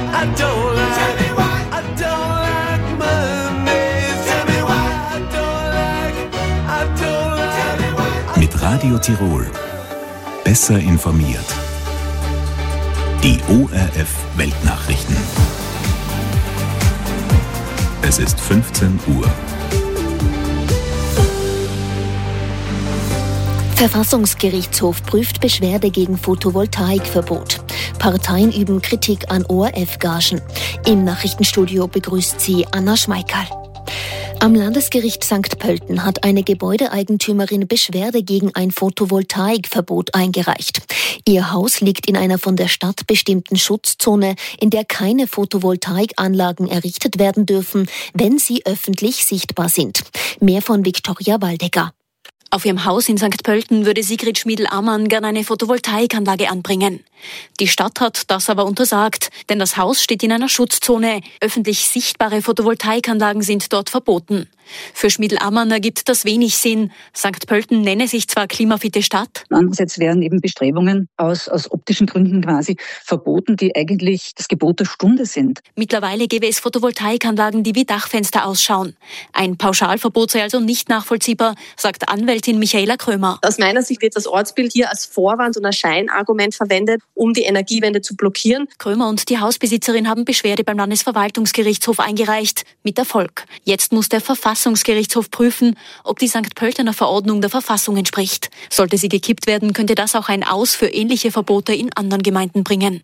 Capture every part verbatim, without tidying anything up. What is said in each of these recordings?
I don't like, tell me why. I don't like Mondays. Tell me why. I don't like, I don't like, tell me why. Mit Radio Tirol. Besser informiert. Die O R F Weltnachrichten. Es ist fünfzehn Uhr. Verfassungsgerichtshof prüft Beschwerde gegen Photovoltaikverbot. Parteien üben Kritik an O R F-Gagen. Im Nachrichtenstudio begrüßt sie Anna Schmeickerl. Am Landesgericht Sankt Pölten hat eine Gebäudeeigentümerin Beschwerde gegen ein Photovoltaikverbot eingereicht. Ihr Haus liegt in einer von der Stadt bestimmten Schutzzone, in der keine Photovoltaikanlagen errichtet werden dürfen, wenn sie öffentlich sichtbar sind. Mehr von Viktoria Waldecker. Auf ihrem Haus in Sankt Pölten würde Sigrid Schmiedl-Ammann gerne eine Photovoltaikanlage anbringen. Die Stadt hat das aber untersagt, denn das Haus steht in einer Schutzzone. Öffentlich sichtbare Photovoltaikanlagen sind dort verboten. Für Schmiedl-Ammann ergibt das wenig Sinn. Sankt Pölten nenne sich zwar klimafitte Stadt. Andererseits werden eben Bestrebungen aus, aus optischen Gründen quasi verboten, die eigentlich das Gebot der Stunde sind. Mittlerweile gäbe es Photovoltaikanlagen, die wie Dachfenster ausschauen. Ein Pauschalverbot sei also nicht nachvollziehbar, sagt Anwältin Michaela Krömer. Aus meiner Sicht wird das Ortsbild hier als Vorwand und als Scheinargument verwendet, um die Energiewende zu blockieren. Krömer und die Hausbesitzerin haben Beschwerde beim Landesverwaltungsgerichtshof eingereicht. Mit Erfolg. Jetzt muss der Verfassungsgerichtshof prüfen, ob die Sankt Pöltener Verordnung der Verfassung entspricht. Sollte sie gekippt werden, könnte das auch ein Aus für ähnliche Verbote in anderen Gemeinden bringen.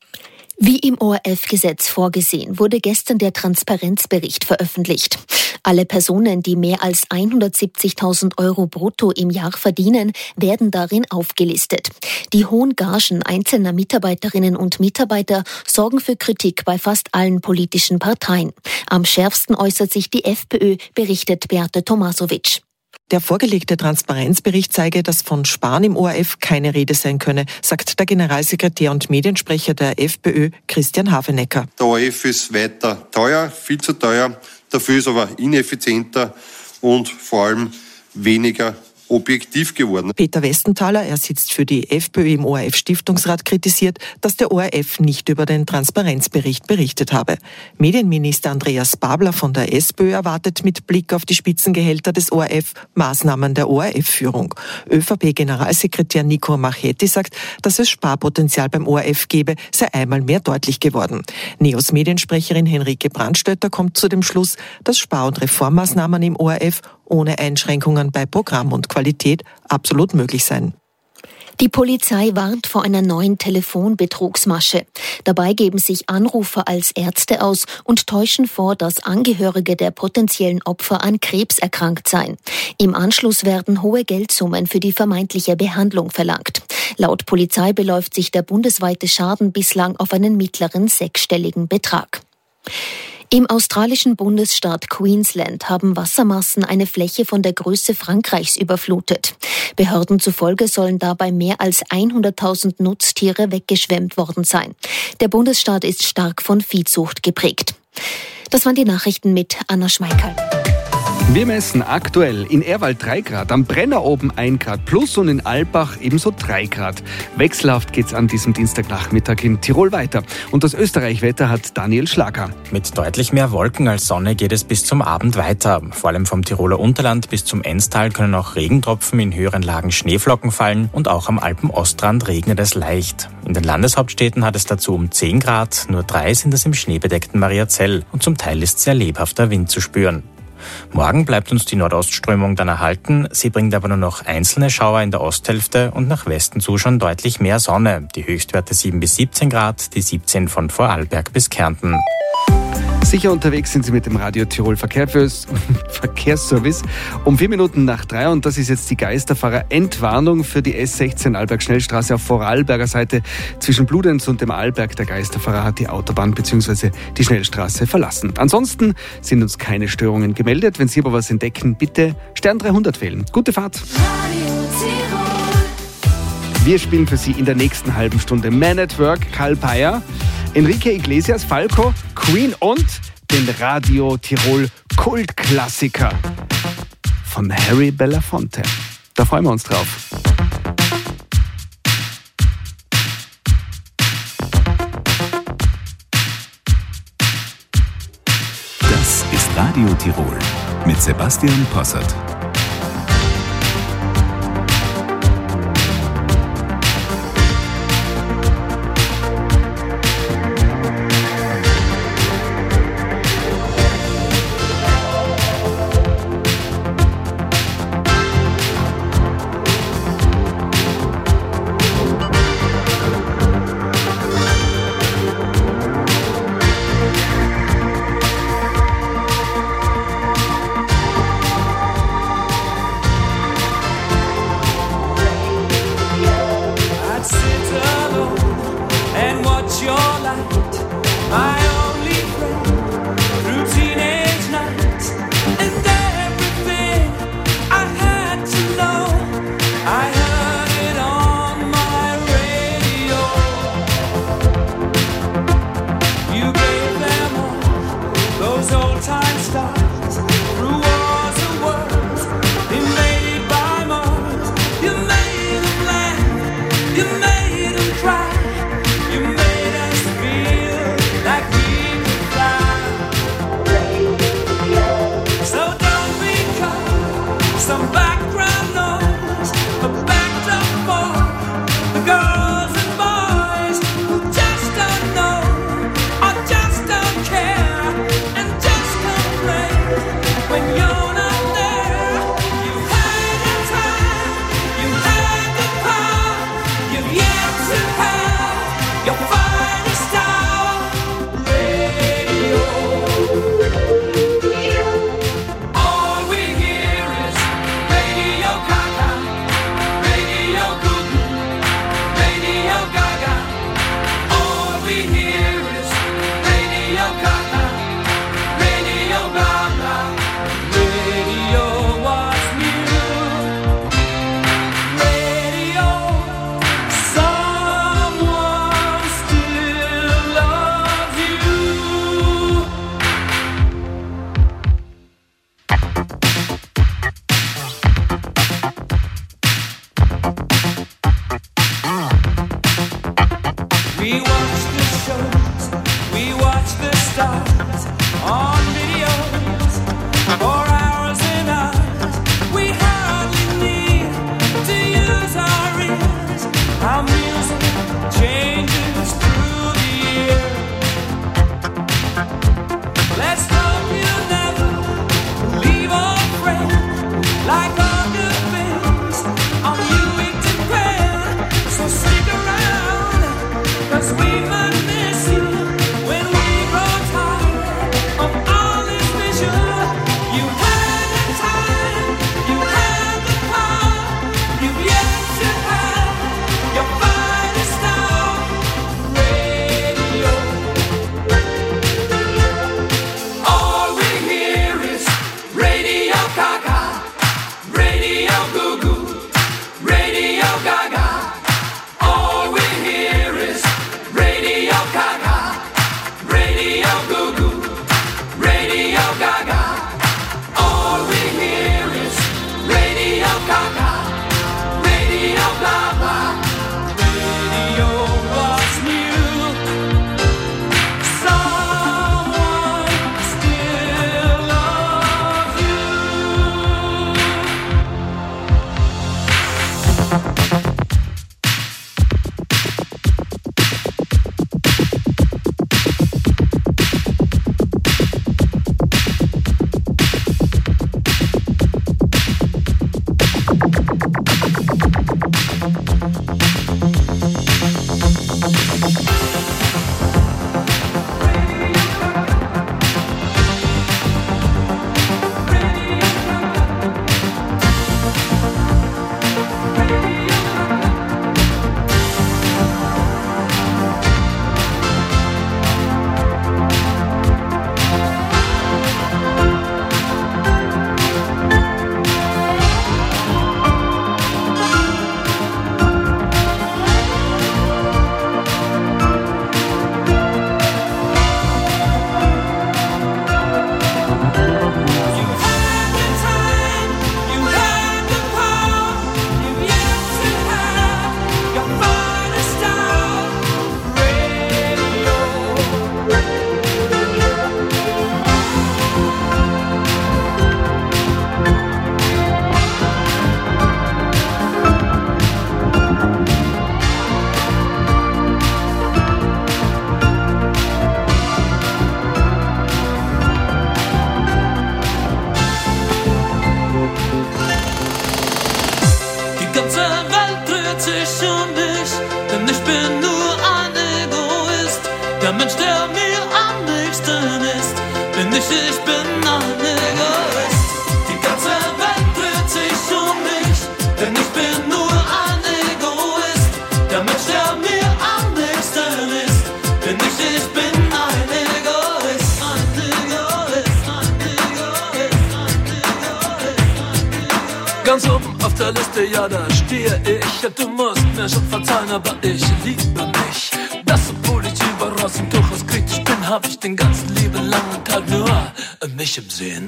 Wie im O R F-Gesetz vorgesehen, wurde gestern der Transparenzbericht veröffentlicht. Alle Personen, die mehr als hundertsiebzigtausend Euro brutto im Jahr verdienen, werden darin aufgelistet. Die hohen Gagen einzelner Mitarbeiterinnen und Mitarbeiter sorgen für Kritik bei fast allen politischen Parteien. Am schärfsten äußert sich die FPÖ, berichtet Beate Tomasovic. Der vorgelegte Transparenzbericht zeige, dass von Sparen im O R F keine Rede sein könne, sagt der Generalsekretär und Mediensprecher der FPÖ, Christian Havenecker. Der O R F ist weiter teuer, viel zu teuer, dafür ist aber ineffizienter und vor allem weniger objektiv geworden. Peter Westenthaler, er sitzt für die FPÖ im O R F-Stiftungsrat, kritisiert, dass der O R F nicht über den Transparenzbericht berichtet habe. Medienminister Andreas Babler von der SPÖ erwartet mit Blick auf die Spitzengehälter des O R F Maßnahmen der O R F-Führung. ÖVP-Generalsekretär Nico Marchetti sagt, dass es Sparpotenzial beim O R F gebe, sei einmal mehr deutlich geworden. Neos Mediensprecherin Henrike Brandstötter kommt zu dem Schluss, dass Spar- und Reformmaßnahmen im O R F ohne Einschränkungen bei Programm und Qualität absolut möglich sein. Die Polizei warnt vor einer neuen Telefonbetrugsmasche. Dabei geben sich Anrufer als Ärzte aus und täuschen vor, dass Angehörige der potenziellen Opfer an Krebs erkrankt seien. Im Anschluss werden hohe Geldsummen für die vermeintliche Behandlung verlangt. Laut Polizei beläuft sich der bundesweite Schaden bislang auf einen mittleren sechsstelligen Betrag. Im australischen Bundesstaat Queensland haben Wassermassen eine Fläche von der Größe Frankreichs überflutet. Behörden zufolge sollen dabei mehr als hunderttausend Nutztiere weggeschwemmt worden sein. Der Bundesstaat ist stark von Viehzucht geprägt. Das waren die Nachrichten mit Anna Schmeickerl. Wir messen aktuell in Ehrwald drei Grad, am Brenner oben ein Grad plus und in Albach ebenso drei Grad. Wechselhaft geht's an diesem Dienstagnachmittag in Tirol weiter. Und das Österreich-Wetter hat Daniel Schlager. Mit deutlich mehr Wolken als Sonne geht es bis zum Abend weiter. Vor allem vom Tiroler Unterland bis zum Enstal können auch Regentropfen, in höheren Lagen Schneeflocken fallen und auch am Alpen-Ostrand regnet es leicht. In den Landeshauptstädten hat es dazu um zehn Grad, nur drei sind es im schneebedeckten Mariazell und zum Teil ist sehr lebhafter Wind zu spüren. Morgen bleibt uns die Nordostströmung dann erhalten, sie bringt aber nur noch einzelne Schauer in der Osthälfte und nach Westen zu schon deutlich mehr Sonne. Die Höchstwerte sieben bis siebzehn Grad, die siebzehn von Vorarlberg bis Kärnten. Sicher unterwegs sind Sie mit dem Radio Tirol Verkehrs- Verkehrsservice um vier Minuten nach drei und das ist jetzt die Geisterfahrer-Entwarnung für die S sechzehn Arlberg-Schnellstraße auf Vorarlberger Seite. Zwischen Bludenz und dem Arlberg, der Geisterfahrer hat die Autobahn bzw. die Schnellstraße verlassen. Ansonsten sind uns keine Störungen gemeldet. Wenn Sie aber was entdecken, bitte Stern dreihundert wählen. Gute Fahrt! Wir spielen für Sie in der nächsten halben Stunde Man at Work, Karl Peyer, Enrique Iglesias, Falco, Queen und den Radio Tirol Kultklassiker von Harry Belafonte. Da freuen wir uns drauf. ist Radio Tirol mit Sebastian Possert. We might miss you when we grow tired of Mensch, der mir am nächsten ist, bin ich, ich bin ein Egoist. Die ganze Welt dreht sich um mich, denn ich bin nur ein Egoist. Der Mensch, der mir am nächsten ist, bin ich, ich bin ein Egoist. Ein Egoist, ein Egoist, ein Egoist. Ganz oben auf der Liste, ja, da stehe ich. Ja, du musst mir schon verzeihen, aber ich liebe mich. Das, obwohl ich überaus und durchaus kritisch bin, hab ich den ganzen lieben langen Tag nur mich im Sinn.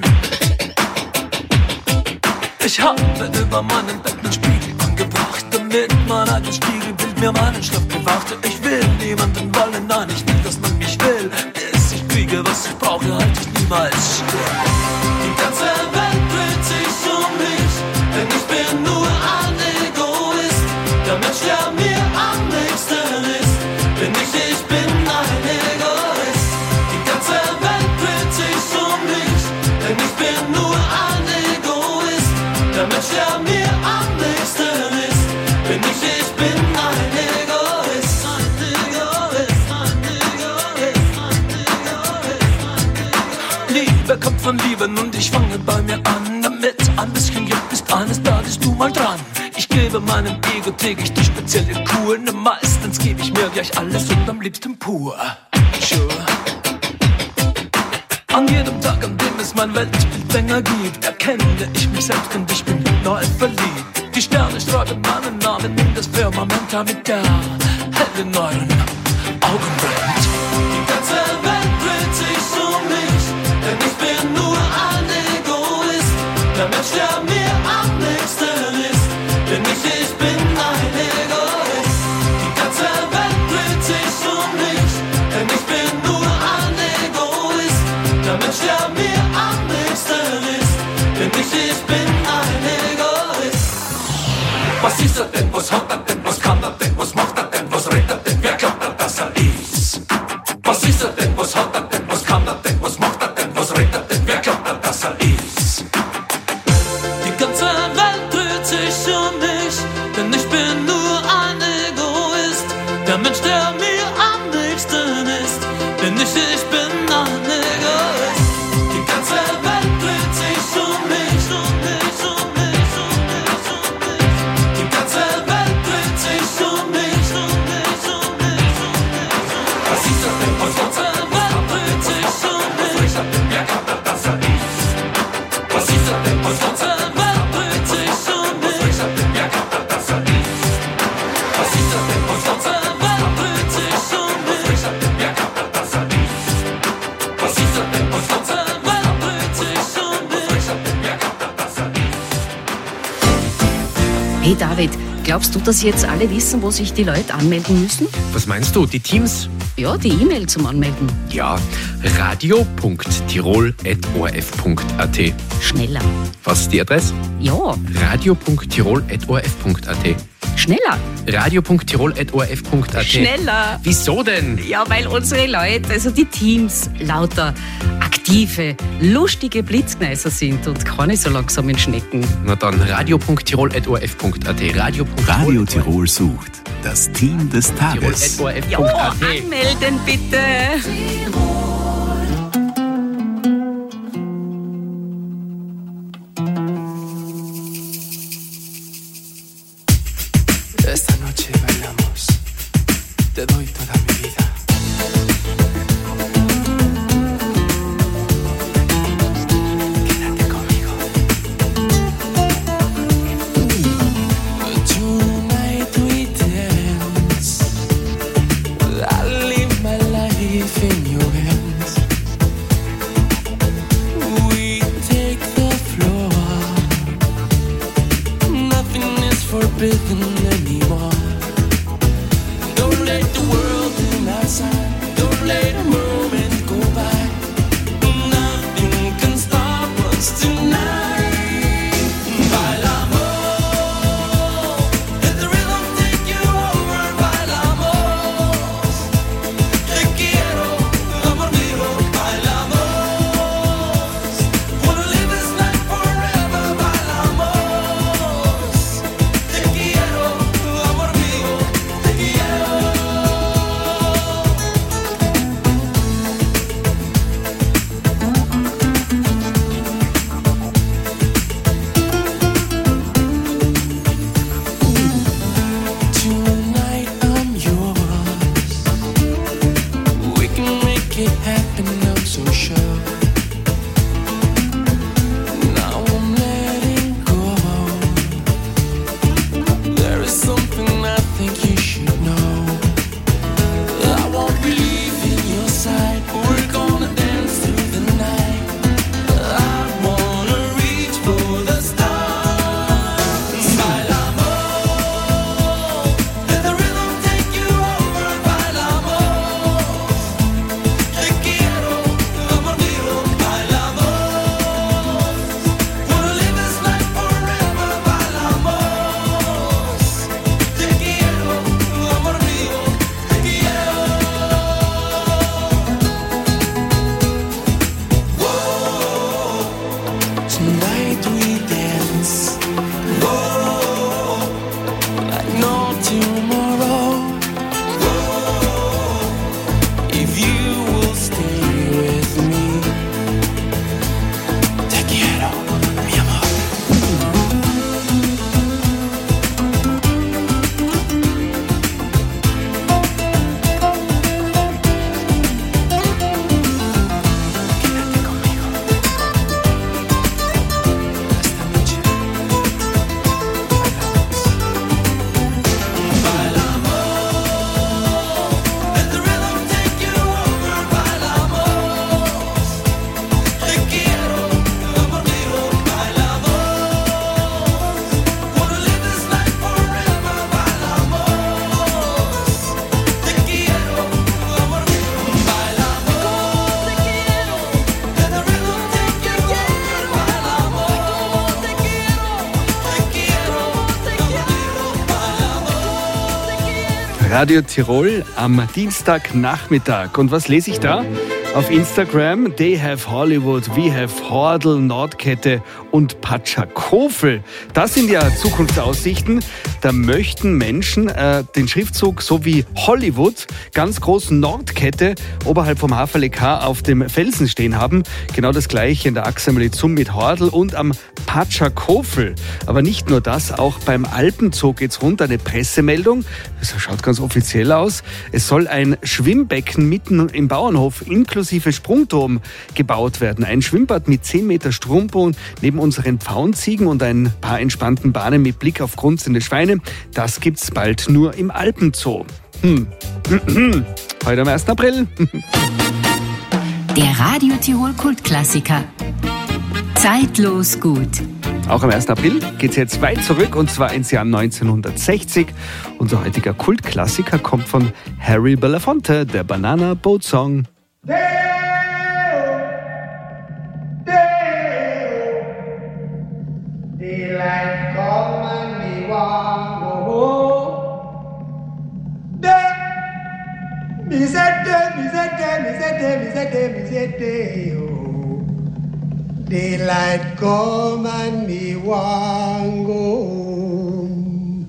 Ich habe über meinen Bett einen Spiegel angebracht, damit mein eigenes Spiegelbild mir meinen Schlaf bewachte. Ich will niemanden wollen, nein, ich will, dass man mich will. Bis ich kriege, was ich brauche, halte ich niemals still. Die ganze Welt dreht sich um mich, denn ich bin nur ein Egoist. Der Mensch, der mir am nächsten ist, bin ich, ich bin ein Egoist. Die ganze Welt dreht sich um mich, denn ich bin nur ein Egoist. Der Mensch, der mir am nächsten ist, bin ich, ich bin ein Egoist. Ein Egoist, ein Egoist, ein Egoist. Liebe kommt von Lieben und ich fange bei mir an, damit ein bisschen Glück ist eines Tages du mal dran. Ich gebe meinem Ego täglich die spezielle Kur, ne, meistens gebe ich mir gleich alles und am liebsten pur. Sure. An jedem Tag, an dem es mein Weltbild länger gibt, erkenne ich mich selbst und ich bin neu verliebt. Die Sterne schreiben meinen Namen in das Firmament, damit der hell in euren Augen brennt. Die ganze Welt dreht sich um mich, denn ich bin nur ein Egoist. Der Mensch, der mir am nächsten ist, bin ich, ich bin ein Egoist. Die ganze Welt dreht sich um mich, denn ich bin nur ein Egoist. Der Mensch, der mir am nächsten ist, bin ich, ich bin ein Egoist. Was ist er denn, was hat er denn, was kann er denn, was macht er denn, was redet er denn, wer glaubt er, dass er ist? Was ist er denn, was hat er denn, was kann er denn, was macht er denn, was redet er denn, wer glaubt er, dass er ist? Die ganze Welt dreht sich um mich, denn ich bin nur ein Egoist. Der Mensch, der mir am nächsten ist, bin ich, ich bin ein Egoist. Die ganze Welt dreht sich um mich, um mich, um mich, um mich, um mich. Die ganze Welt dreht sich um mich, um mich, um mich, um mich. Was ist er denn, was macht er denn, was dreht sich um mich? Was ist er denn, wer glaubt er, dass er ist? Was ist er denn, was macht er denn? Hey David, glaubst du, dass jetzt alle wissen, wo sich die Leute anmelden müssen? Was meinst du, die Teams? Ja, die E-Mail zum Anmelden. Ja, radio punkt tirol at o r f punkt a t. Schneller. Was ist die Adresse? Ja. radio punkt tirol at o r f punkt a t. Schneller. radio punkt tirol at o r f punkt a t. Schneller. Wieso denn? Ja, weil unsere Leute, also die Teams, lauter aktive, lustige Blitzgneiser sind und keine so langsamen Schnecken. Na dann radio punkt tirol at o r f punkt a t. Radio, Radio Tirol sucht das Team des Tages. Tirol at o r f Ja, punkt a t. anmelden bitte. Esta noche bailamos, te doy toda mi vida. Quédate conmigo. Tonight we dance. I live my life in make it happen, I'm so sure. Now I'm letting go. There is something I think you should know. I won't be leaving your side. We're gonna dance through the night. I wanna reach for the stars. Bailamos, let the rhythm take you over. Bailamos, te quiero, amor mío. Bailamos, wanna live this life forever. Bailamos, te quiero, amor mío. Te quiero. Tonight we dance, whoa, like no tomorrow. Whoa, if you will stay with me, te quiero, mi amor. Quédate conmigo esta noche. Bailamos, let the rhythm take you over. Bailamos, te quiero, amor mío. Bailamos, wanna live this life forever. Bailamos, te quiero, amor mío. Bailamos, te quiero, let the rhythm take you over. Bailamos, te quiero, te quiero, te quiero. Radio Tirol am Dienstagnachmittag. Und was lese ich da? Auf Instagram, they have Hollywood, we have Hordel, Nordkette und Patschakofel. Das sind ja Zukunftsaussichten. Da möchten Menschen äh, den Schriftzug so wie Hollywood, ganz groß Nordkette, oberhalb vom Haferl K auf dem Felsen stehen haben. Genau das gleiche in der Axameli-Zum mit Hordel und am Patschakofel. Aber nicht nur das, auch beim Alpenzoo geht's rund. Eine Pressemeldung, das schaut ganz offiziell aus. Es soll ein Schwimmbecken mitten im Bauernhof inklusive Sprungturm gebaut werden. Ein Schwimmbad mit zehn Meter Stromboden neben unseren Pfauenziegen und ein paar entspannten Bahnen mit Blick auf grunzende Schweine. Das gibt's bald nur im Alpenzoo. Hm. Heute am ersten April. Der Radio Tirol Kultklassiker. Zeitlos gut. Auch am ersten April geht's jetzt weit zurück, und zwar ins Jahr neunzehnhundertsechzig. Unser heutiger Kultklassiker kommt von Harry Belafonte, der Banana Boat Song. Daylight come and me want go home. Day, me say day, me say day, me say day, me say day, me say day, oh. Daylight come and me want go home.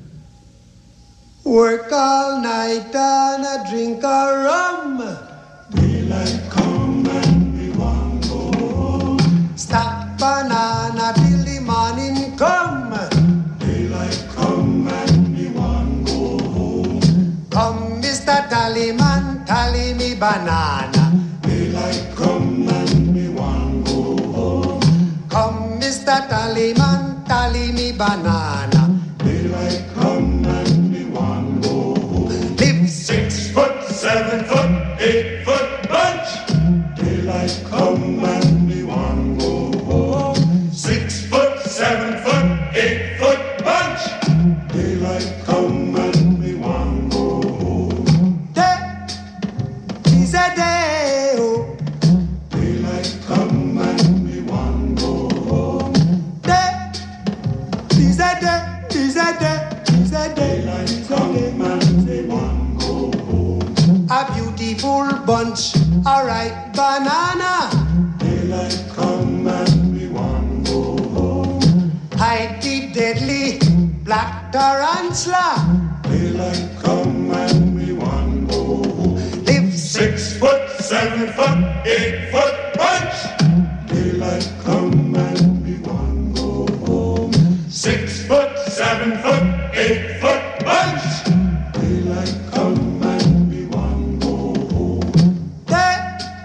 Work all night and a drink a rum. Daylight come and me want go home. Stack banana till the morning come. Daylight come and me want go home. Come, Mister Tallyman, tally me banana. Daylight come and me want go home. Come, Mister Tallyman, tally me banana. Daylight come and me want go home. Live six foot, seven foot, eight foot bunch. Daylight come and me want go home. Six foot, seven foot, eight foot bunch. Daylight come and me want go home. Day is a day, oh. Daylight come and me want go home. Day is a day, is a day, is a day. Daylight come and me want go home. A beautiful bunch, a ripe banana. Daylight come and me want go home. Hide the deadly black tarantula. Daylight come and me want go home. Live six foot, seven foot, eight foot bunch. Daylight come and me want go home. Six foot, seven foot, eight foot bunch. Daylight come and me want go home. Day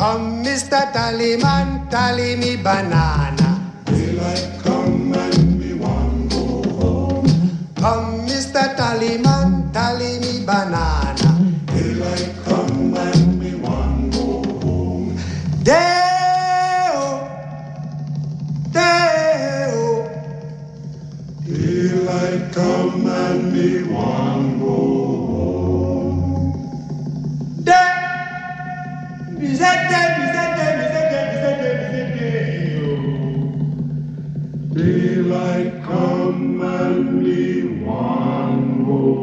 Come, Mister Tallyman, tally me banana. Daylight come and me want go home. Come, Mister Tallyman, tally me banana. Daylight come and me want go home. Day-o, day-o. Daylight come and me want go home. Day. Daylight come and me one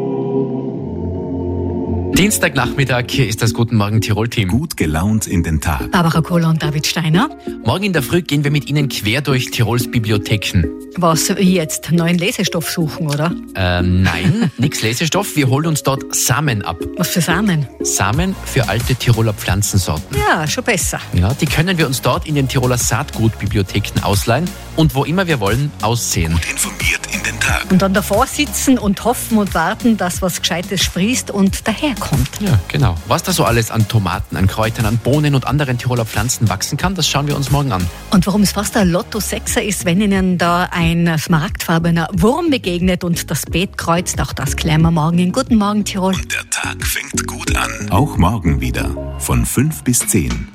go. Dienstagnachmittag, hier ist das Guten Morgen Tirol-Team. Gut gelaunt in den Tag. Barbara Kohler und David Steiner. Morgen in der Früh gehen wir mit Ihnen quer durch Tirols Bibliotheken. Was, wie jetzt neuen Lesestoff suchen, oder? Ähm, nein, nix Lesestoff. Wir holen uns dort Samen ab. Was für Samen? Samen für alte Tiroler Pflanzensorten. Ja, schon besser. Ja, die können wir uns dort in den Tiroler Saatgutbibliotheken ausleihen und wo immer wir wollen, aussehen. Gut informiert in den Tag. Und dann davor sitzen und hoffen und warten, dass was Gescheites sprießt und daherkommt. Ja, genau. Was da so alles an Tomaten, an Kräutern, an Bohnen und anderen Tiroler Pflanzen wachsen kann, das schauen wir uns morgen an. Und warum es fast ein Lotto-Sechser ist, wenn Ihnen da ein smaragdfarbener Wurm begegnet und das Beet kreuzt, auch das klären wir morgen in Guten Morgen Tirol. Und der Tag fängt gut an. Auch morgen wieder. Von fünf bis zehn.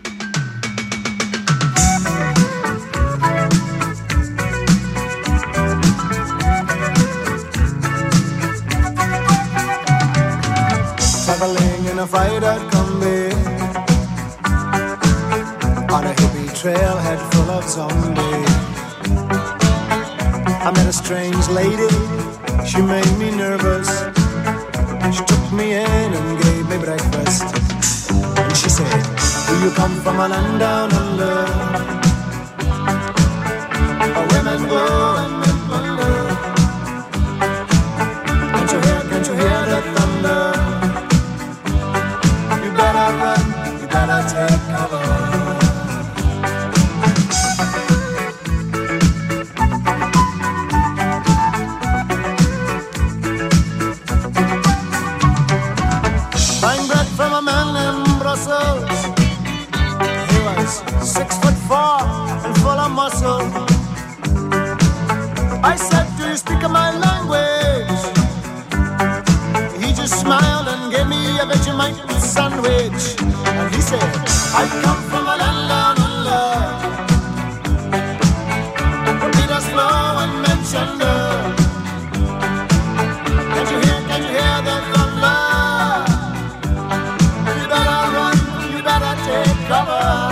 Traveling in a freighter combi on a hippie trailhead full of zombies. I met a strange lady, she made me nervous. She took me in and gave me breakfast. And she said, do you come from a land down under? Where women go and men wonder. Can't you hear, can't you hear the thunder? You better run, you better take cover. Six foot four and full of muscle. I said, do you speak my language? He just smiled and gave me a Vegemite sandwich. And he said, I come from a land down under, where Peter's flow and mentioned her. Can't you hear, can't you hear the thunder? You better run, you better take cover.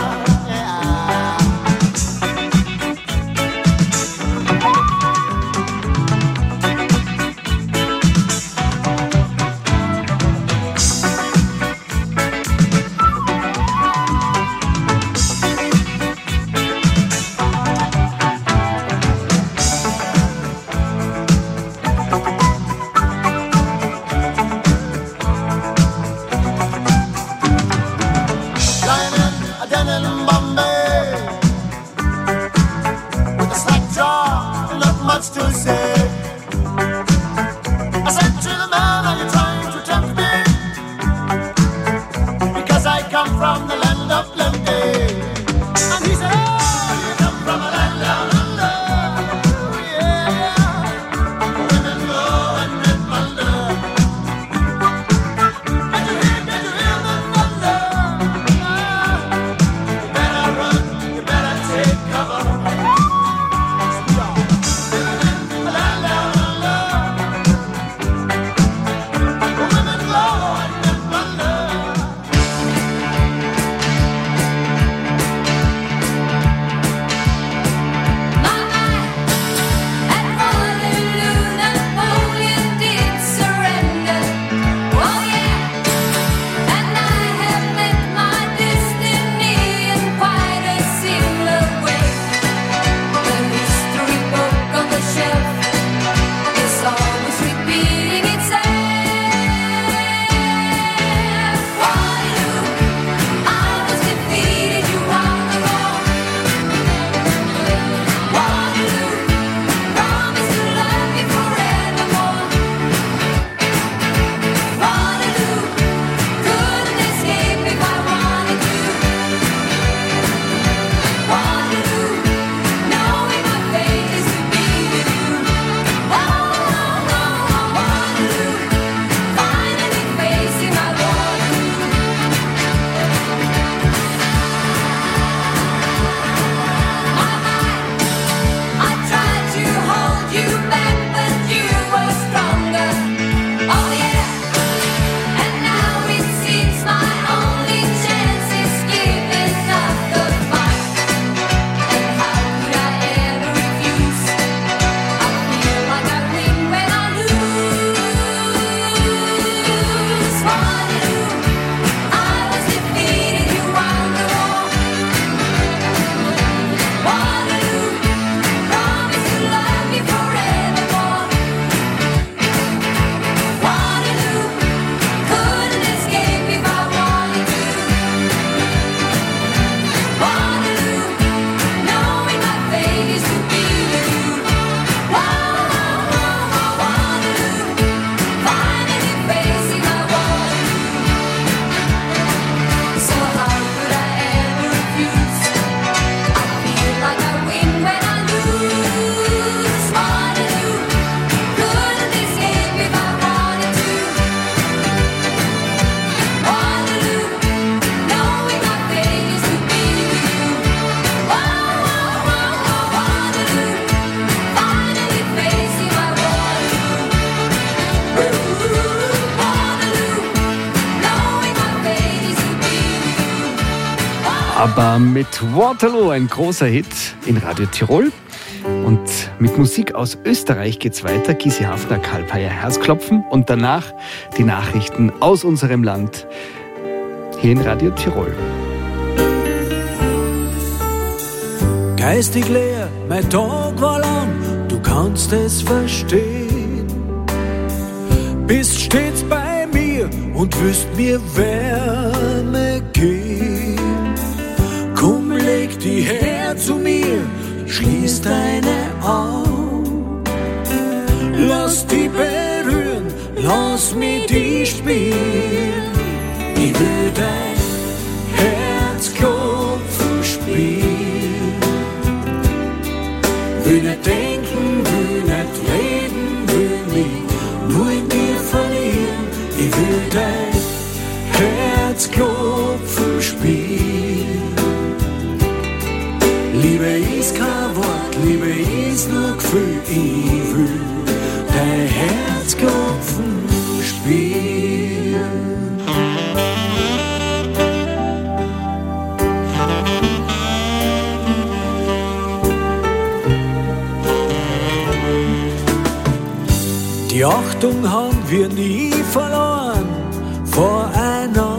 ABBA mit Waterloo, ein großer Hit in Radio Tirol. Und mit Musik aus Österreich geht's weiter. Gysi Hafner, Karl Peyer, Herzklopfen. Und danach die Nachrichten aus unserem Land hier in Radio Tirol. Geistig leer, mein Tag war lang, du kannst es verstehen. Bist stets bei mir und willst mir Wärme geben. Komm, leg die her zu mir, schließ deine Augen. Lass die berühren, lass mich die spielen. Ich will dein Herzklopfen spielen. Will nicht denken, will nicht reden, will mich nur in dir verlieren. Ich will dein Herzklopfen spielen. Liebe ist kein Wort, Liebe ist nur Gefühl. Ich will dein Herzklopfen spielen. Die Achtung haben wir nie verloren voreinander.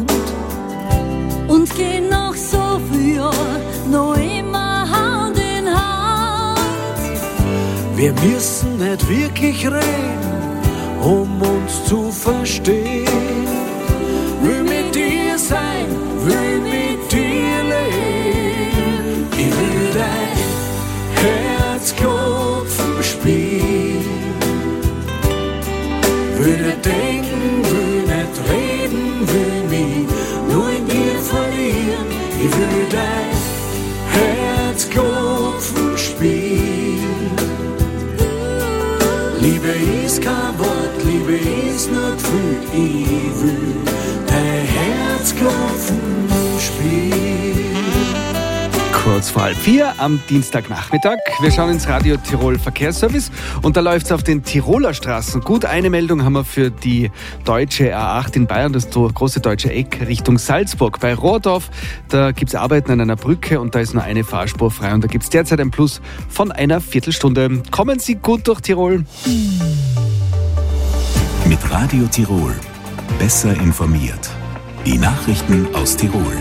Und gehen noch so viel Jahr noch immer Hand in Hand. Wir müssen nicht wirklich reden, um uns zu verstehen. Will mit dir sein, will mit dir leben. Ich will dein Herzklopfen spielen. Will nicht denken, will nicht reden, will mich nur in dir verlieren. Ich will dein Herzklopfen spielen. Liebe ist kein Wort, Liebe ist nur Gefühl. Ich will dein Herzklopfen spielen. Kurz vor halb vier am Dienstagnachmittag. Wir schauen ins Radio Tirol Verkehrsservice und da läuft es auf den Tiroler Straßen. Gut, eine Meldung haben wir für die deutsche A acht in Bayern, das große deutsche Eck Richtung Salzburg. Bei Rohrdorf, da gibt es Arbeiten an einer Brücke und da ist nur eine Fahrspur frei und da gibt es derzeit ein Plus von einer Viertelstunde. Kommen Sie gut durch Tirol. Mit Radio Tirol. Besser informiert. Die Nachrichten aus Tirol.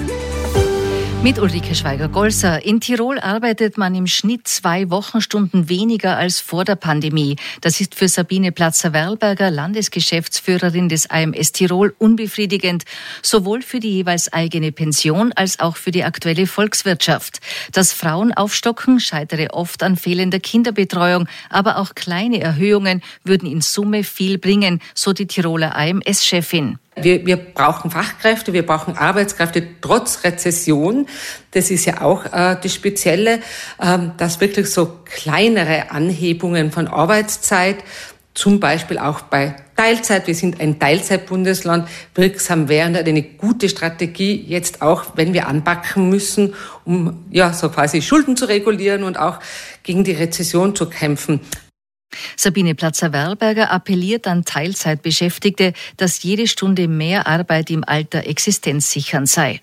Mit Ulrike Schweiger-Golser. In Tirol arbeitet man im Schnitt zwei Wochenstunden weniger als vor der Pandemie. Das ist für Sabine Platzer-Werlberger, Landesgeschäftsführerin des A M S Tirol, unbefriedigend. Sowohl für die jeweils eigene Pension als auch für die aktuelle Volkswirtschaft. Dass Frauen aufstocken, scheitere oft an fehlender Kinderbetreuung. Aber auch kleine Erhöhungen würden in Summe viel bringen, so die Tiroler A M S-Chefin. Wir, wir brauchen Fachkräfte, wir brauchen Arbeitskräfte trotz Rezession. Das ist ja auch äh, das Spezielle, äh, dass wirklich so kleinere Anhebungen von Arbeitszeit, zum Beispiel auch bei Teilzeit, wir sind ein Teilzeitbundesland, wirksam wären, eine gute Strategie, jetzt auch, wenn wir anpacken müssen, um ja so quasi Schulden zu regulieren und auch gegen die Rezession zu kämpfen. Sabine Platzer-Werlberger appelliert an Teilzeitbeschäftigte, dass jede Stunde mehr Arbeit im Alter existenzsichernd sei.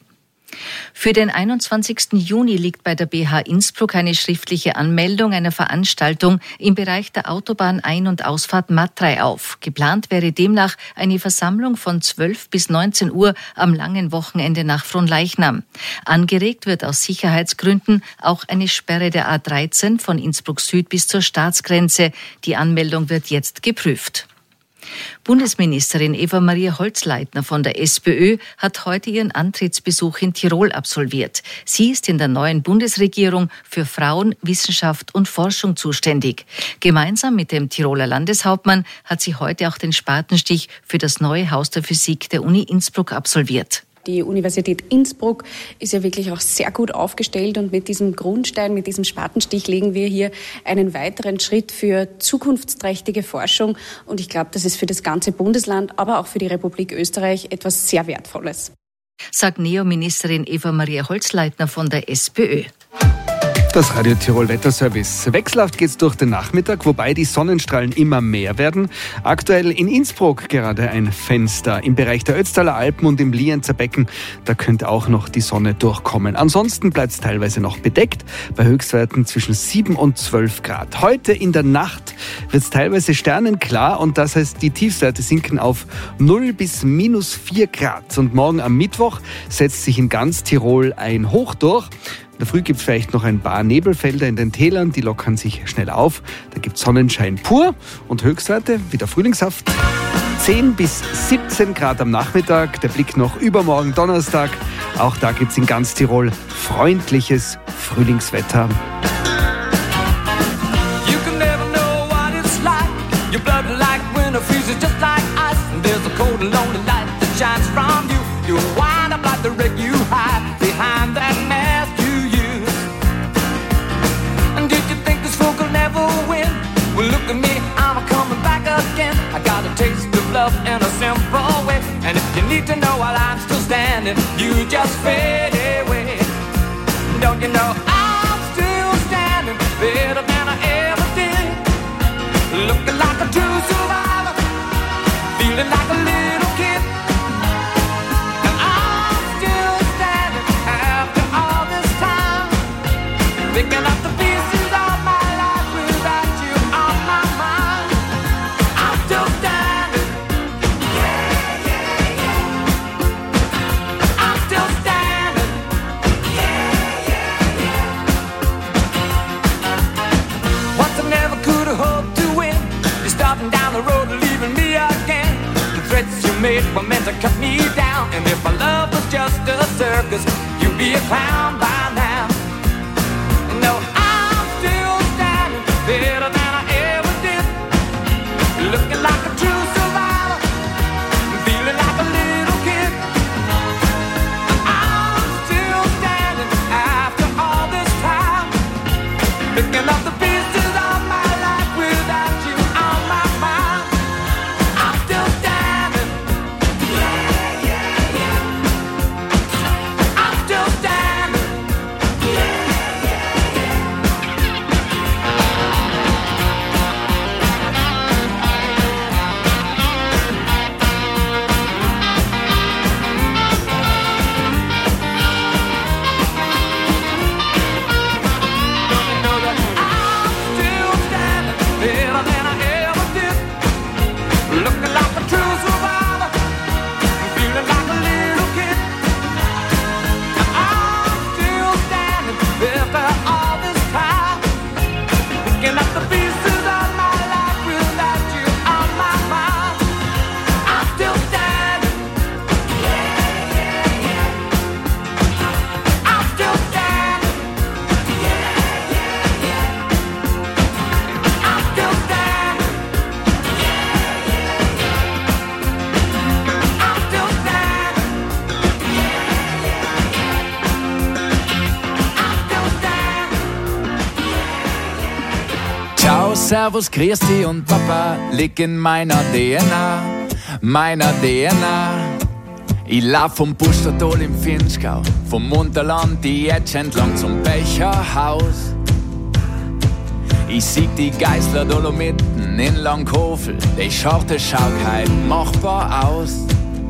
Für den einundzwanzigsten Juni liegt bei der B H Innsbruck eine schriftliche Anmeldung einer Veranstaltung im Bereich der Autobahn-Ein- und Ausfahrt Matrei auf. Geplant wäre demnach eine Versammlung von zwölf bis neunzehn Uhr am langen Wochenende nach Fronleichnam. Angeregt wird aus Sicherheitsgründen auch eine Sperre der A dreizehn von Innsbruck Süd bis zur Staatsgrenze. Die Anmeldung wird jetzt geprüft. Bundesministerin Eva-Maria Holzleitner von der SPÖ hat heute ihren Antrittsbesuch in Tirol absolviert. Sie ist in der neuen Bundesregierung für Frauen, Wissenschaft und Forschung zuständig. Gemeinsam mit dem Tiroler Landeshauptmann hat sie heute auch den Spatenstich für das neue Haus der Physik der Uni Innsbruck absolviert. Die Universität Innsbruck ist ja wirklich auch sehr gut aufgestellt und mit diesem Grundstein, mit diesem Spatenstich legen wir hier einen weiteren Schritt für zukunftsträchtige Forschung. Und ich glaube, das ist für das ganze Bundesland, aber auch für die Republik Österreich etwas sehr Wertvolles. Sagt Neoministerin Eva-Maria Holzleitner von der SPÖ. Das Radio Tirol Wetterservice. Wechselhaft geht's durch den Nachmittag, wobei die Sonnenstrahlen immer mehr werden. Aktuell in Innsbruck gerade ein Fenster. Im Bereich der Ötztaler Alpen und im Lienzer Becken, da könnte auch noch die Sonne durchkommen. Ansonsten bleibt's teilweise noch bedeckt, bei Höchstwerten zwischen sieben und zwölf Grad. Heute in der Nacht wird's teilweise sternenklar und das heißt, die Tiefstwerte sinken auf null bis minus vier Grad. Und morgen am Mittwoch setzt sich in ganz Tirol ein Hoch durch. In der Früh gibt es vielleicht noch ein paar Nebelfelder in den Tälern, die lockern sich schnell auf. Da gibt es Sonnenschein pur und Höchstwerte wie der Frühlingssaft. zehn bis siebzehn Grad am Nachmittag. Der Blick noch übermorgen Donnerstag. Auch da gibt es in ganz Tirol freundliches Frühlingswetter. You can never know what it's like. Your blood like winter freezes just like ice. And there's a cold and lonely light that shines from you. You wind up like the wreck you hide behind that mask you use. And did you think this fool could never win? Well, look at me, I'm coming back again. I got a taste of love in a simple way. And if you need to know while I'm still standing, you just fade away. Don't you know I'm still standing better than I ever did? Looking like a true survivor, feeling like a little kid. And I'm still standing after all this time, picking up the pieces of my life without you on my mind. I'm still standing, yeah, yeah, yeah. I'm still standing, yeah, yeah, yeah. Once I never could have hoped to win. You're starting down the road and leaving me again. The threats you made were meant to cut me down. And if our love was just a circus, you'd be a clown by now. No, I'm still standing better than I ever did. Looking like a true survivor, feeling like a little kid. I'm still standing after all this time, picking up the pieces of my life without you on my mind. I'm still standing, yeah, yeah, yeah. I'm still standing, yeah, yeah, yeah. Don't you know that I'm still standing better than I ever did? Looking like a true survivor, feeling like a little kid. I'm still standing after all this time, picking up the pieces of my life without you on my mind. I'm still standing, yeah, yeah, yeah. I'm still standing, yeah, yeah, yeah. I'm still standing, yeah, yeah, yeah. I'm still standing, yeah, yeah, yeah. I'm still standing. Ciao, servus, grüß dich und Papa, liegt in meiner D N A, meiner D N A. Ich lauf vom Pustertal im Finchgau, vom Unterland die Etsch entlang zum Becherhaus. Ich sieg die Geißler Dolomiten in Langhofel, die Schorte schaut heut machbar aus.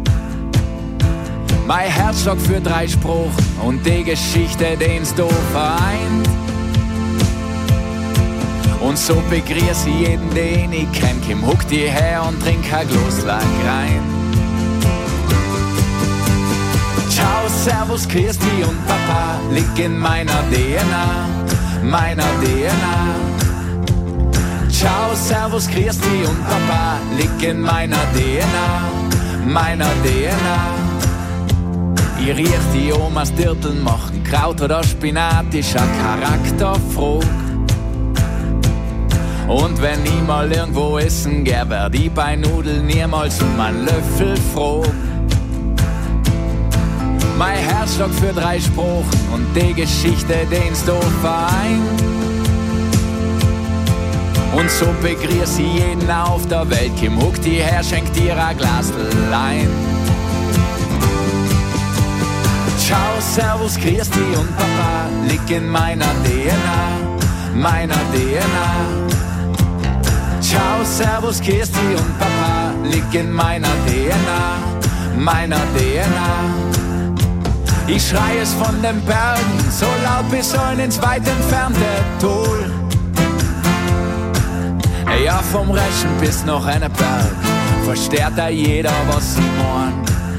Mein Herzschlag für drei Spruch und die Geschichte, den's da vereint. Und so begrüß ich jeden, den ich kenn, komm, huck die her und trink ein Glaslein rein. Ciao, servus, grüß dich und Papa, liegt in meiner D N A, meiner D N A. Ciao, servus, grüß dich und Papa, liegt in meiner D N A, meiner D N A. Ich riech die Omas Dirteln machen, Kraut oder Spinat ist ein Charakterfrage. Und wenn ich mal irgendwo essen geh, werd ich bei Nudeln niemals um einen Löffel froh. Mein Herzschlag für drei Sprachen und die Geschichte, den's da vereint. Und so begrüß ich jeden auf der Welt, komm, huck die her, schenk dir ein Glasl ein. Ciao, Servus, Christi und Papa liegt in meiner D N A, meiner D N A. Ciao, Servus, Christi und Papa liegt in meiner D N A, meiner D N A. Ich schrei es von den Bergen, so laut bis sollen ins weit entfernte Tor. Ja, vom Rechen bis noch eine Berg, versteht da jeder, was sie meinen.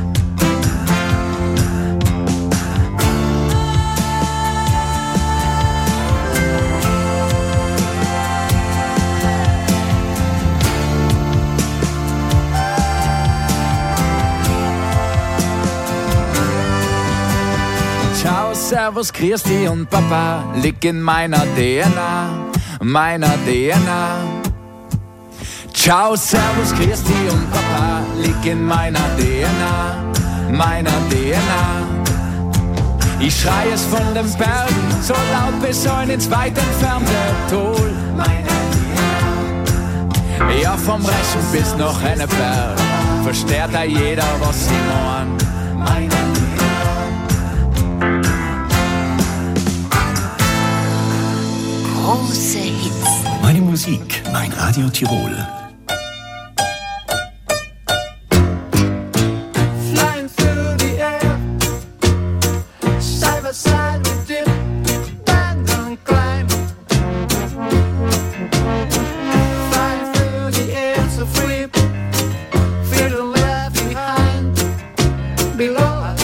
Ciao, Servus, Christi und Papa liegt in meiner D N A, meiner D N A. Ciao, Servus, Christi und Papa liegt in meiner D N A, meiner D N A. Ich schrei es von den Bergen, so laut bis sollen ins weit entfernte Tor. Meine D N A. Ja, vom Rechen bis noch eine Berg, versteht da jeder, was sie meinen. Meine D N A. Große Hits. Meine Musik, mein Radio Tirol. Flying through the air, side by side we dip, bend and climb. Flying through the air so free, feeling left behind, below us.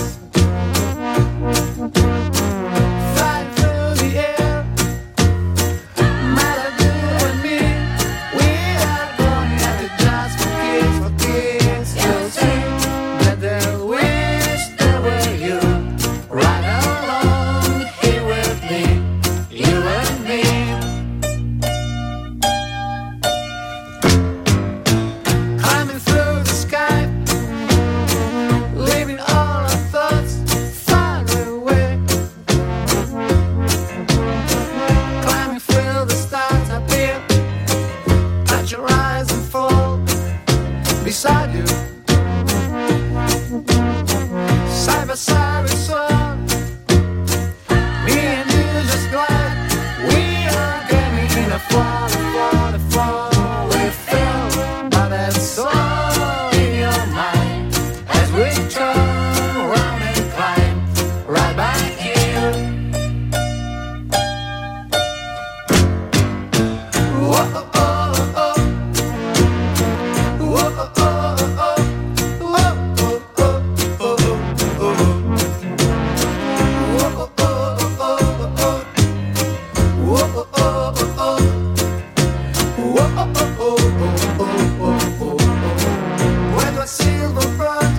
Flying through the air, Melody and me, we are going at it just for kids, for kids to see. That they wish they were you, right along here with me, you and me. Climbing through the sky, leaving all our thoughts far away. Climbing through the stars up here, touch your eyes and fall beside you. Side by side we soar, me and you just glide. We are getting in a fall, fall, fall. We feel, but that's all in your mind as we turn around and climb right back here. Whoa, oh, oh, oh. Whoa, oh, oh, oh. Whoa, oh, oh, oh, oh. Whoa, oh, oh, oh, oh. Whoa, oh, oh, oh. Whoa, oh, oh, oh, oh, oh. When the silver bird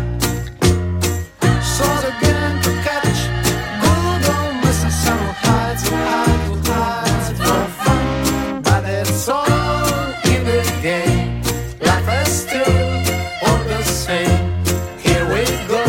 soars again to catch, good old Mister Summer hides and hides and hides for fun. But it's all in the game. Life is still all the same. Here we go.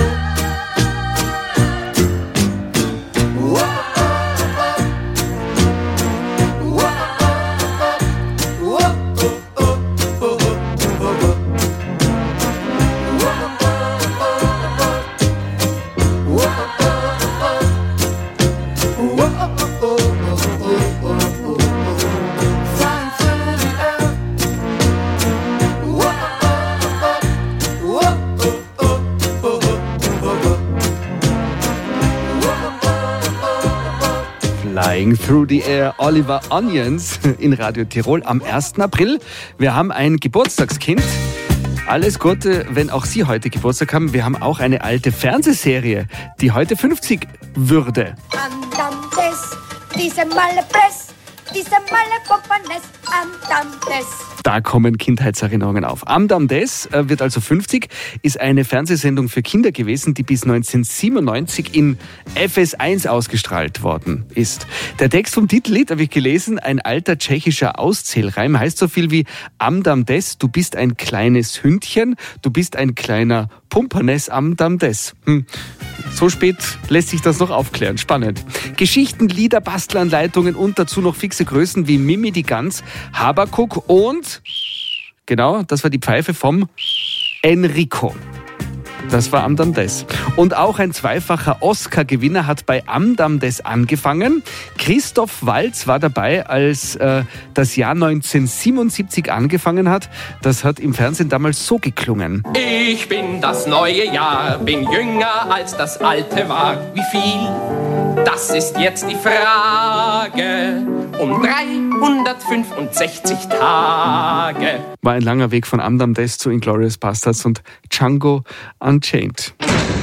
Whoa, oh, oh. Whoa, oh, oh. Whoa, oh, oh, oh, oh, oh. Whoa, oh, oh, oh. Whoa, oh, oh. Whoa, oh, oh, oh, oh. Flying through the air. Whoa, oh, oh. Whoa, oh, oh, oh, oh. Flying Through the Air, Oliver Onions in Radio Tirol am ersten April. Wir haben ein Geburtstagskind. Alles Gute, wenn auch Sie heute Geburtstag haben. Wir haben auch eine alte Fernsehserie, die heute fünfzig würde. Andantes, diese Malle Press, diese Malle Popanes, Andantes. Da kommen Kindheitserinnerungen auf. Amdam Des wird also fünfzig, ist eine Fernsehsendung für Kinder gewesen, die bis neunzehnhundertsiebenundneunzig in F S eins ausgestrahlt worden ist. Der Text vom Titellied habe ich gelesen, ein alter tschechischer Auszählreim, heißt so viel wie Amdam Des, du bist ein kleines Hündchen, du bist ein kleiner Pumpernes Amdam Des. Hm. So spät lässt sich das noch aufklären. Spannend. Geschichten, Lieder, Bastelanleitungen und dazu noch fixe Größen wie Mimi die Gans, Habakuk und, genau, das war die Pfeife vom Enrico. Das war Amdam Des. Und auch ein zweifacher Oscar-Gewinner hat bei Amdam Des angefangen. Christoph Waltz war dabei, als äh, das Jahr neunzehnhundertsiebenundsiebzig angefangen hat. Das hat im Fernsehen damals so geklungen. Ich bin das neue Jahr, bin jünger als das alte war. Wie viel? Das ist jetzt die Frage. Um dreihundertfünfundsechzig Tage. War ein langer Weg von Amdam Des zu Inglourious Basterds und Django Unchained.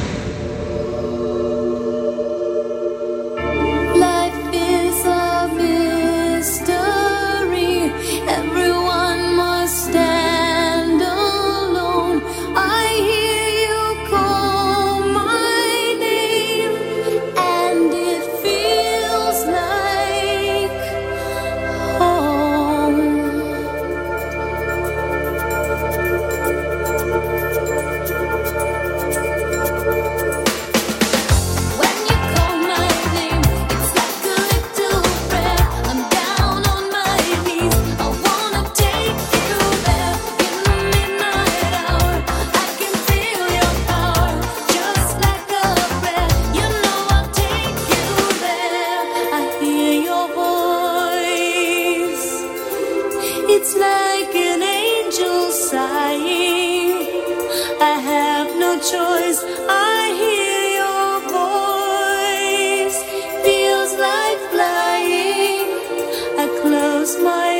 It's like an angel sighing. I have no choice. I hear your voice. Feels like flying. I close my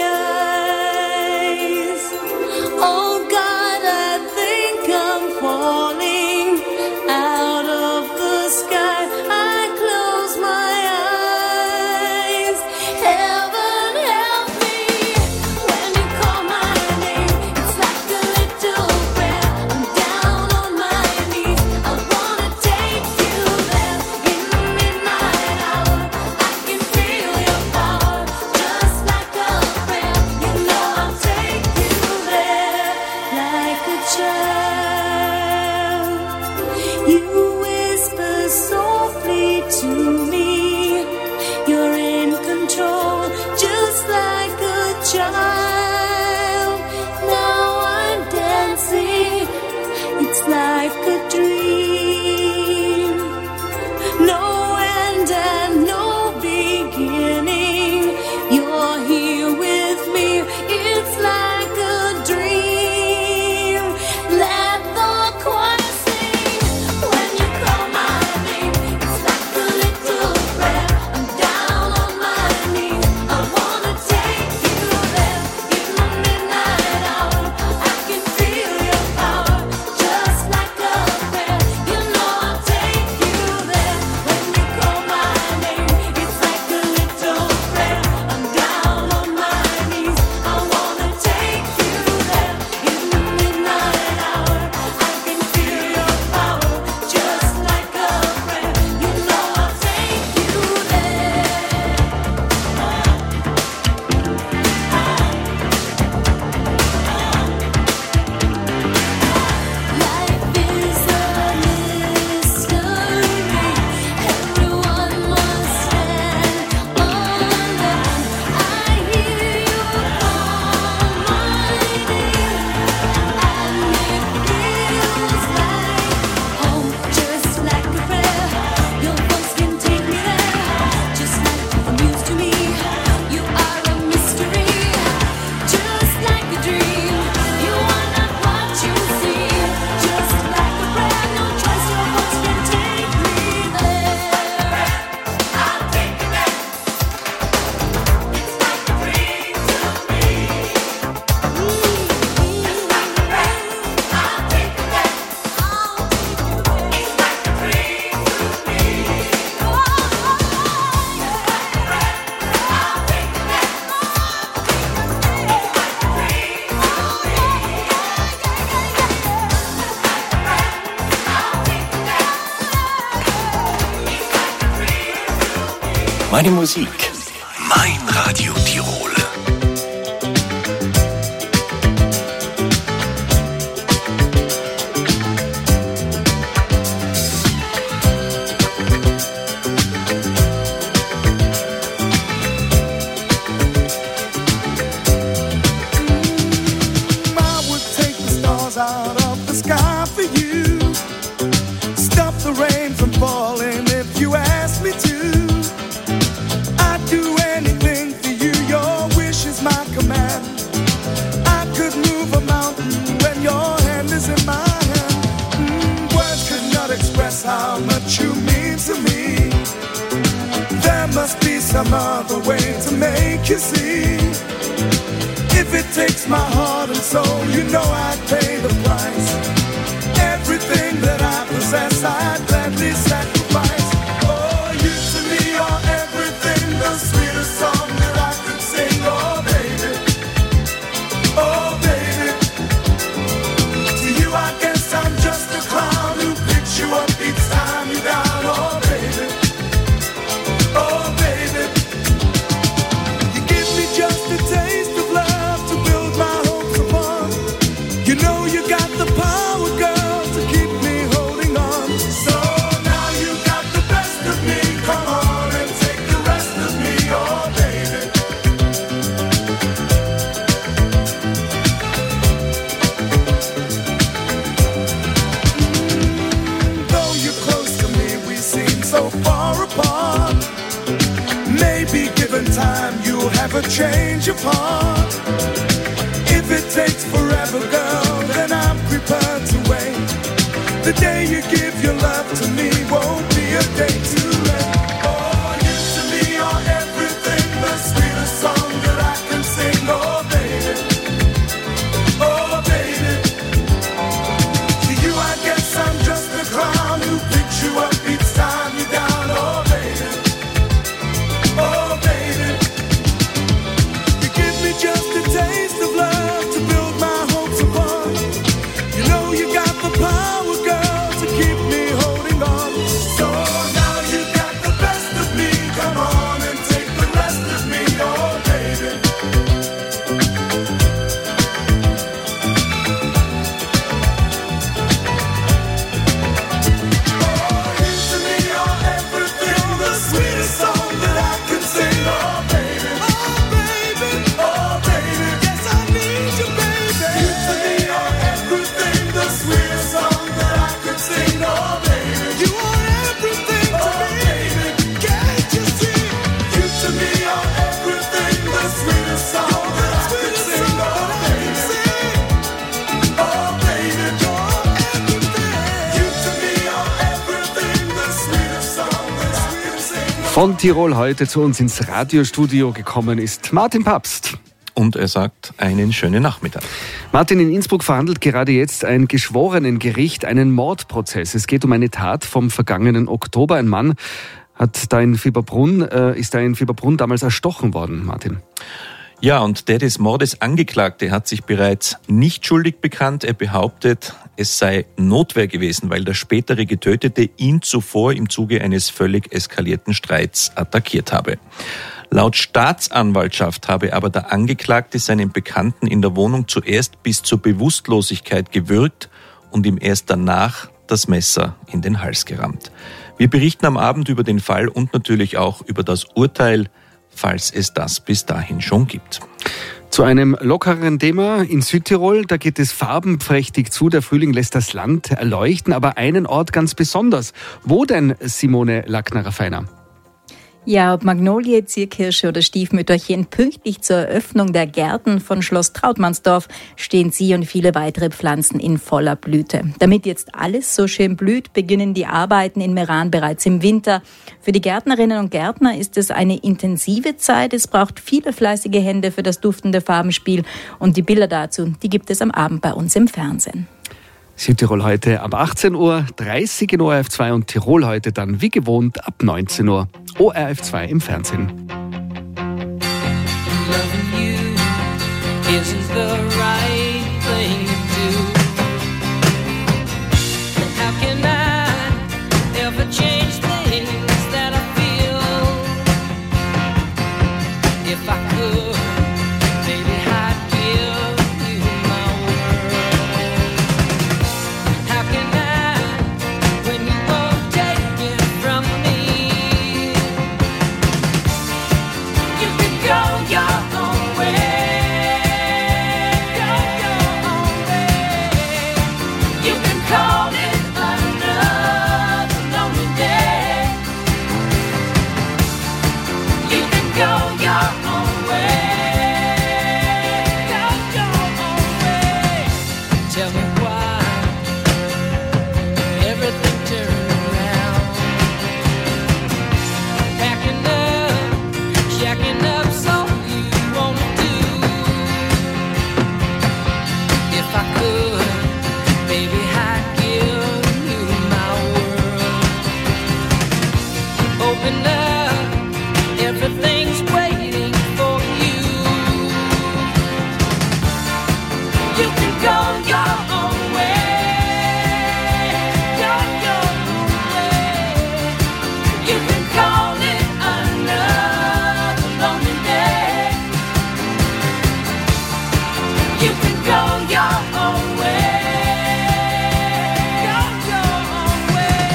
eyes. Oh God, I think I'm falling out of the sky. I close my eyes. Heaven help me when you call my name. It's like a little prayer. I'm down on my knees. I wanna take you there in the midnight hour. I can feel your power, just like a prayer. You know I'll take you there like a child. You whisper softly to me. You're in control, just like a child. Now I'm dancing. It's like a dream. No end and no beginning. You're here with me. It's like a dream. Let the choir sing when you call my name. It's like a little prayer. I'm down on my knees. I wanna take you there in the midnight hour. I can feel your power, just like a prayer. You know I'll take you there when you call my name. It's like a little prayer. I'm down on my knees. I wanna take you there in the midnight hour. I can feel your power, just like a prayer. You know I'll take you there. Life is a mystery. Everyone must stand alone. I hear you call my name, and it feels like home, just like a prayer. Your voice can take me there, just like the news to me. You are a mystery, just like a dream. You are not what you see, just like a prayer. No choice, your voice can take me there. I'll take you there. It's like a dream to me. Just like a prayer. I'll take you there. It's like a dream to me. Just like a prayer. I'll take you there. It's like a dream to Meine Musik, mein Radio Tirol. I would take the stars out of the sky for you. some other way to make you see. If it takes my heart and soul, you know I'd pay the price. Everything that I possess, I'd gladly sacrifice. Oh, you to me are everything, the sweetest song that I could sing. Oh, baby, oh, baby. To you, I guess I'm just a clown who picks you up each time you're down. Oh, baby, oh, baby. You give me just a taste of love to build my hopes upon. You know you got the power, girl, to keep me holding on. So now you got the best of me. Come on and take the rest of me, oh, baby. Though you're close to me, we seem so far apart. Maybe given time, you'll have a change of heart. If it takes forever, girl, then I'm prepared to wait. The day you give your love to me won't be a day too late. Oh, you to me are everything, the sweetest song that I can sing. Oh, baby, oh, baby. To you, I guess I'm just a clown who picks you up each time you're down. Oh, baby, oh, baby. You give me just a taste of love to build my hopes upon. You know you got the power, girl, to keep me holding on. So now you got the best of me. Come on and take the rest of me, oh, baby. To me, you're everything, the sweetest song that I can sing. Oh, baby, oh, baby, oh, baby. Yes, I need you, baby. You to me are everything, the sweetest song that I can sing. Oh, baby, you are everything to oh, me. Baby, can't you see? You to me are everything, the sweetest song that I can sing. Oh, baby, oh, baby, you're everything. You to me are everything, the sweetest song that I can sing. Von Tirol heute zu uns ins Radiostudio gekommen ist Martin Papst. Und er sagt einen schönen Nachmittag. Martin, in Innsbruck verhandelt gerade jetzt ein Geschworenengericht einen Mordprozess. Es geht um eine Tat vom vergangenen Oktober. Ein Mann hat da in Fieberbrunn, äh, ist da in Fieberbrunn damals erstochen worden, Martin. Ja, und der des Mordes Angeklagte hat sich bereits nicht schuldig bekannt. Er behauptet, es sei Notwehr gewesen, weil der spätere Getötete ihn zuvor im Zuge eines völlig eskalierten Streits attackiert habe. Laut Staatsanwaltschaft habe aber der Angeklagte seinen Bekannten in der Wohnung zuerst bis zur Bewusstlosigkeit gewürgt und ihm erst danach das Messer in den Hals gerammt. Wir berichten am Abend über den Fall und natürlich auch über das Urteil, falls es das bis dahin schon gibt. Zu einem lockereren Thema in Südtirol, da geht es farbenprächtig zu. Der Frühling lässt das Land erleuchten, aber einen Ort ganz besonders. Wo denn, Simone Lackner-Feiner? Ja, ob Magnolie, Zierkirsche oder Stiefmütterchen, pünktlich zur Eröffnung der Gärten von Schloss Trautmannsdorf stehen sie und viele weitere Pflanzen in voller Blüte. Damit jetzt alles so schön blüht, beginnen die Arbeiten in Meran bereits im Winter. Für die Gärtnerinnen und Gärtner ist es eine intensive Zeit. Es braucht viele fleißige Hände für das duftende Farbenspiel. Und die Bilder dazu, die gibt es am Abend bei uns im Fernsehen. Südtirol heute ab achtzehn Uhr dreißig in O R F zwei und Tirol heute dann wie gewohnt ab neunzehn Uhr. O R F zwei im Fernsehen. Go your own way. Go packing up, so you wanna do. If I could, baby, I'd give you my world. Open up, everything's waiting for you. You can go your own way, go your own way. You can call it another lonely day. You can go your own way, go your own way.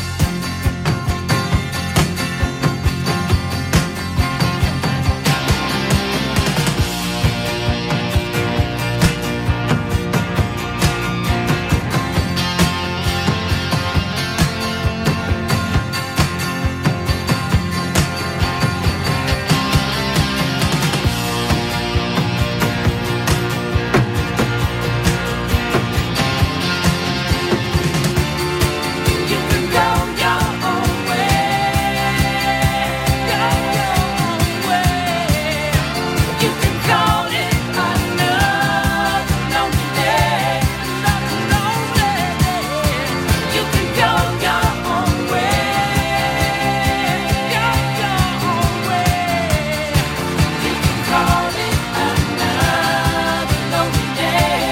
You can go your own way, go your own way. You can call it another lonely day, another lonely day. You can go your own way, go your own way. You can call it another lonely day.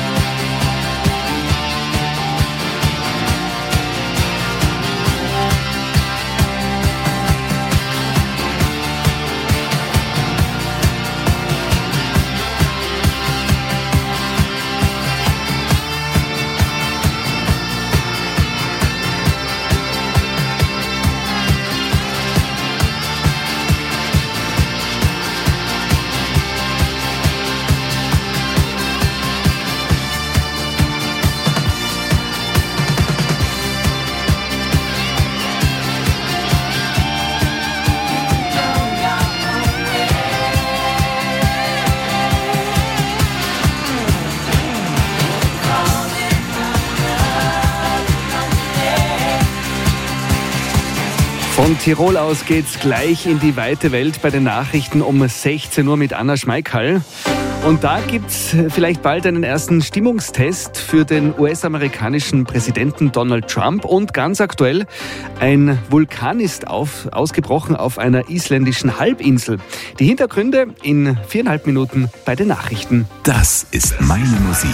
Von Tirol aus geht's gleich in die weite Welt bei den Nachrichten um sechzehn Uhr mit Anna Schmeickhall. Und da gibt's vielleicht bald einen ersten Stimmungstest für den U S-amerikanischen Präsidenten Donald Trump. Und ganz aktuell, ein Vulkan ist auf, ausgebrochen auf einer isländischen Halbinsel. Die Hintergründe in viereinhalb Minuten bei den Nachrichten. Das ist meine Musik.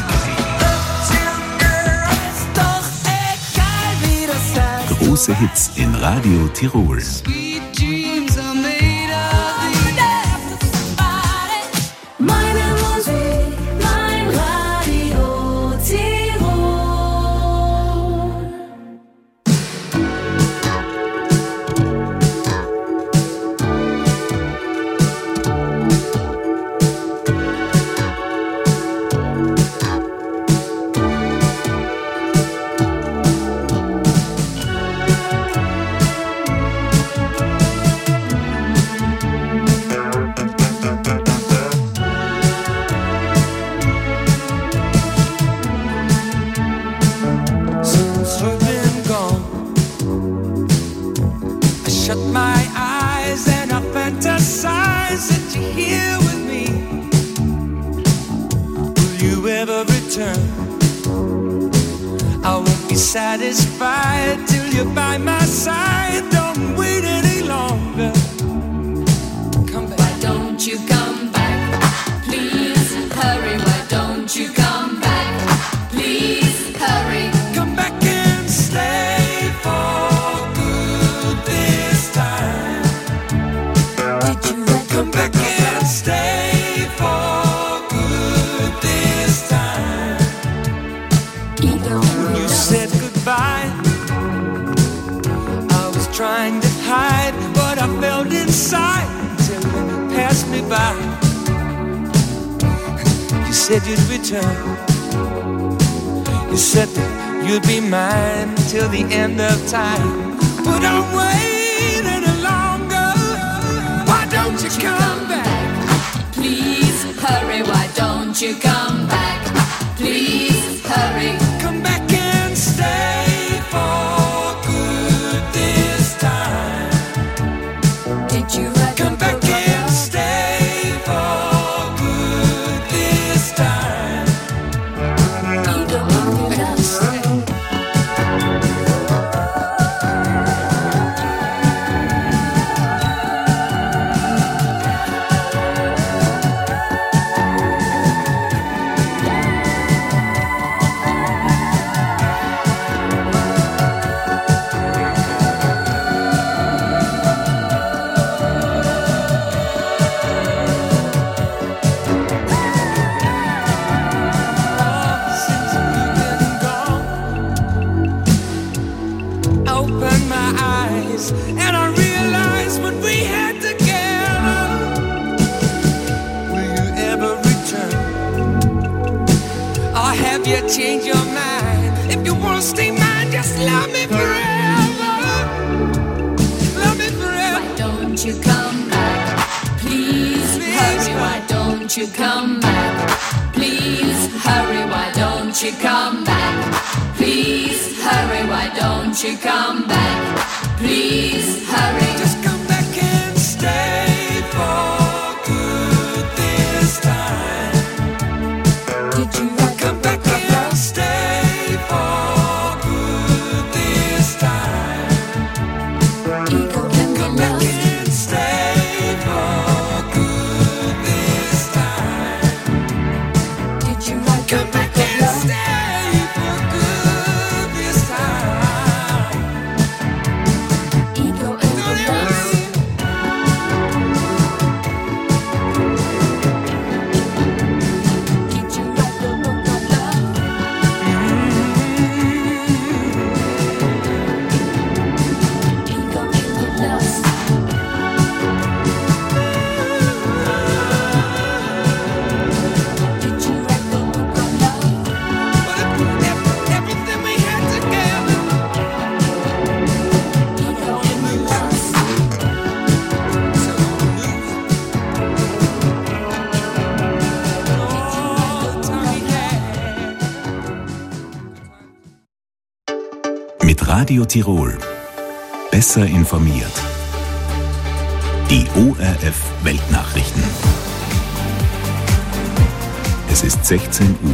Große Hits in Radio Tirol. Meine Musik, mein Radio Tirol. Since you've been gone, I shut my eyes and I fantasize that you're here with me. Will you ever return? I won't be satisfied till you're by my side. Don't wait any longer. Come back. Why don't you come back? Please hurry. Why don't you come back? Please hurry. Come back and stay for good this time. Did you come back and stay for good this time? When you said goodbye, I was trying to hide what I felt inside until you passed me by. You said you'd return. You said that you'd be mine till the end of time. But I'm waiting any longer. Why don't you come back? Please hurry. Why don't you come back? Please hurry. Come back and stay for good this time. Did you come back and stay mine, just love me forever. Love me forever. Why don't you come back? Please, Please hurry, why don't you come back? Please hurry, why don't you come back? Please hurry, why don't you come back? Please hurry. Just come back and stay for good this time. Did you come back and stay for good this time? Ego can come back and stay for good this time. Did you come back and stay for good this time? Ego and Did you write the book of love? Ego and lust. Did you write the book of love? Everything we had together. Ego and lust. Mit Radio Tirol. Besser informiert. Die O R F Weltnachrichten. Es ist sechzehn Uhr.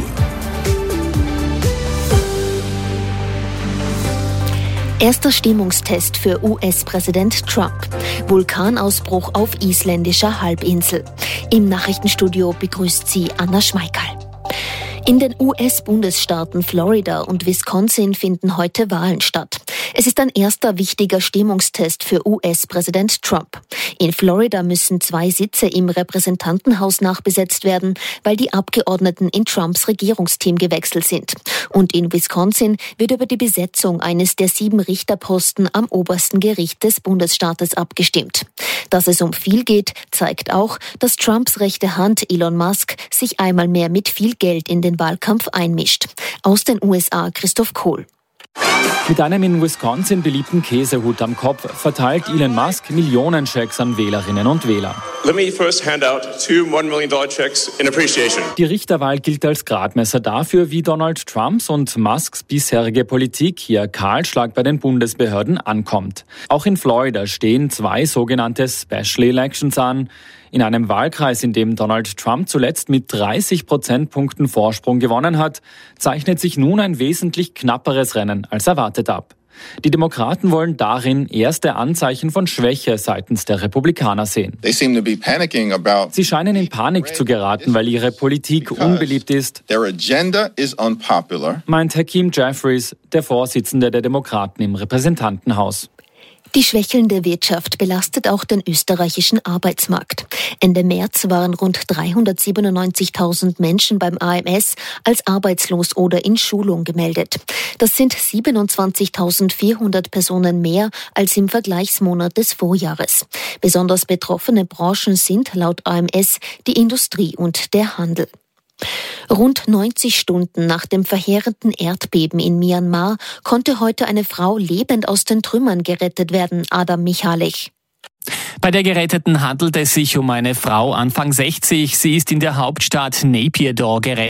Erster Stimmungstest für U S-Präsident Trump. Vulkanausbruch auf isländischer Halbinsel. Im Nachrichtenstudio begrüßt sie Anna Schmeikal. In den U S-Bundesstaaten Florida und Wisconsin finden heute Wahlen statt. Es ist ein erster wichtiger Stimmungstest für U S-Präsident Trump. In Florida müssen zwei Sitze im Repräsentantenhaus nachbesetzt werden, weil die Abgeordneten in Trumps Regierungsteam gewechselt sind. Und in Wisconsin wird über die Besetzung eines der sieben Richterposten am obersten Gericht des Bundesstaates abgestimmt. Dass es um viel geht, zeigt auch, dass Trumps rechte Hand Elon Musk sich einmal mehr mit viel Geld in den Wahlkampf einmischt. Aus den U S A Christoph Kohl. Mit einem in Wisconsin beliebten Käsehut am Kopf verteilt Elon Musk Millionenchecks an Wählerinnen und Wähler. Let me first hand out two one million dollar checks in appreciation. Die Richterwahl gilt als Gradmesser dafür, wie Donald Trumps und Musks bisherige Politik hier Kahlschlag bei den Bundesbehörden ankommt. Auch in Florida stehen zwei sogenannte Special Elections an. In einem Wahlkreis, in dem Donald Trump zuletzt mit dreißig Prozentpunkten Vorsprung gewonnen hat, zeichnet sich nun ein wesentlich knapperes Rennen als erwartet ab. Die Demokraten wollen darin erste Anzeichen von Schwäche seitens der Republikaner sehen. Sie scheinen in Panik zu geraten, weil ihre Politik unbeliebt ist, meint Hakeem Jeffries, der Vorsitzende der Demokraten im Repräsentantenhaus. Die schwächelnde Wirtschaft belastet auch den österreichischen Arbeitsmarkt. Ende März waren rund dreihundertsiebenundneunzigtausend Menschen beim A M S als arbeitslos oder in Schulung gemeldet. Das sind siebenundzwanzigtausendvierhundert Personen mehr als im Vergleichsmonat des Vorjahres. Besonders betroffene Branchen sind laut A M S die Industrie und der Handel. Rund neunzig Stunden nach dem verheerenden Erdbeben in Myanmar konnte heute eine Frau lebend aus den Trümmern gerettet werden, Adam Michalik. Bei der Geretteten handelt es sich um eine Frau Anfang sechzig. Sie ist in der Hauptstadt Naypyidaw gerettet.